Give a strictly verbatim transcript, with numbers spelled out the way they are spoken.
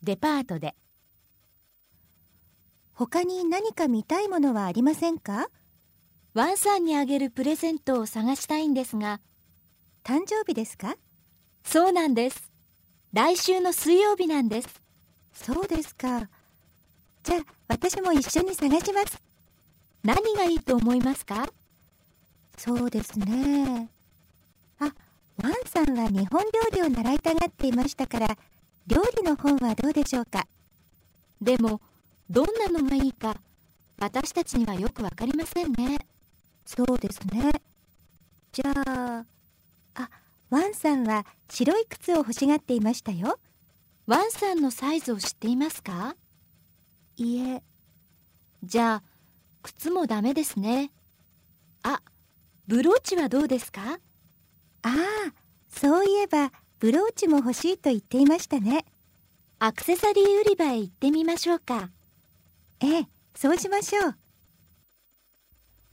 デパートで。 他に何か見たいものはありませんか？ ワンさんにあげるプレゼントを探したいんですが。 誕生日ですか？ そうなんです。来週の水曜日なんです。 そうですか。じゃあ私も一緒に探します。 何がいいと思いますか？ そうですね。あ、ワンさんは日本料理を習いたがっていましたから、料理の本はどうでしょうか。 でも、どんなのがいいか、私たちにはよくわかりませんね。 そうですね。じゃあ、あ、ワンさんは白い靴を欲しがっていましたよ。 ワンさんのサイズを知っていますか？ いいえ。 じゃあ、靴もダメですね。あ、ブローチはどうですか？ ああ、そういえばブローチも欲しいと言っていましたね。 アクセサリー売り場へ行ってみましょうか。 ええ、そうしましょう。